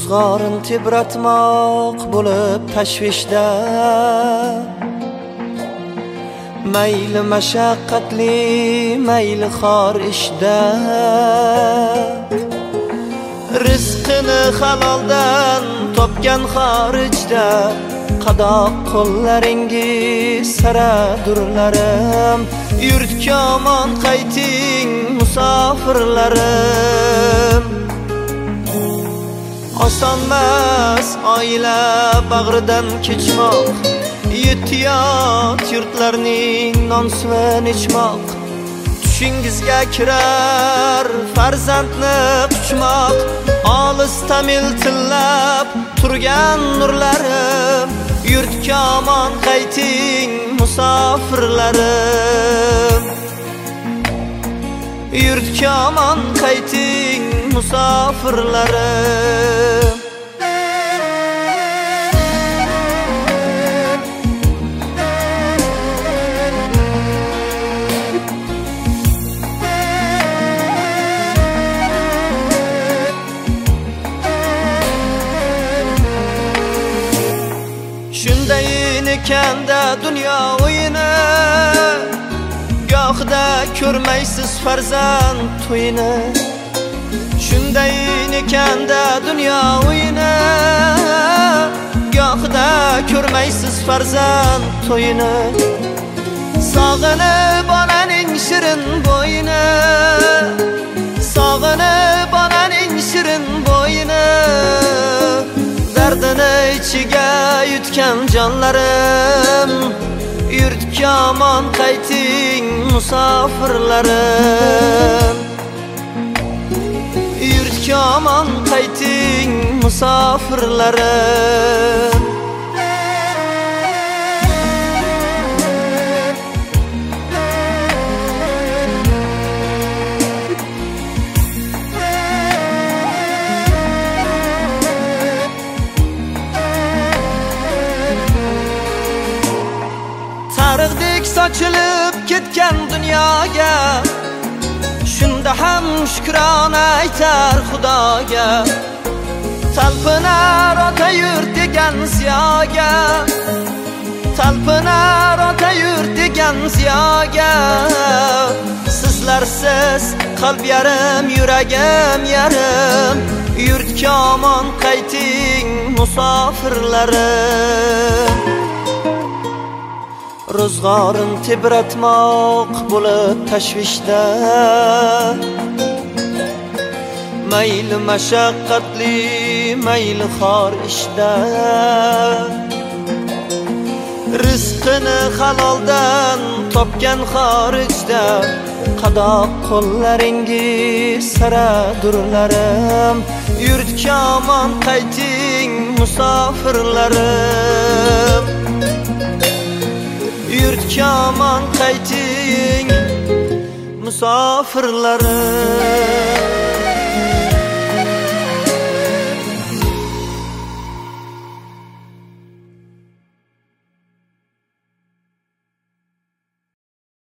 Ruzg'orin tebratmoq bo'lib tashvishda, mayli mashaqqatli, mayli xor ishda, rizqini haloldan topgan xorijda, qadoq qo'llaringiz saradurlarim, yurtga omon qayting musofirlarim. Osonmas oila bag'ridan kechmoq, yetiyot yurtlarning non-suvin ichmoq, tushingizga kirar farzandni quchmoq, olisda miltillab turgan nurlarim, yurtga omon qayting musofirlarim, yurtga omon qayting musofirlarim. Shundayin ekanda dunyo o'yini, gohida ko'rmaysiz farzand to'yini. Shundayin ekanda dunyo o'yini, gohida ko'rmaysiz farzand to'yini. Sog'inib onaning shirin bo'yini, sog'inib onaning shirin bo'yini, dardini ichiga yutgan jonlarim, yurtga omon qayting musofirlarim, yurtga omon qayting musofirlarim. Tarixdek sochilib ketgan dunyoga, shunda ham shukrona aytar Xudoga. Talpinar ota yurt degan ziyoga, talpinar ota yurt degan ziyoga. Sizlarsiz qalb yarim, yuragim yarim, yurtga omon qayting musofirlarim. Ruzg'orin tebratmoq bo'lib tashvishda, mayli mashaqqatli, mayli xor ishda, rizqini haloldan topgan xorijda, qadoq qo'llaringiz saradurlarim, yurtga omon qayting musofirlarim, yurtga omon qayting musofirlarim.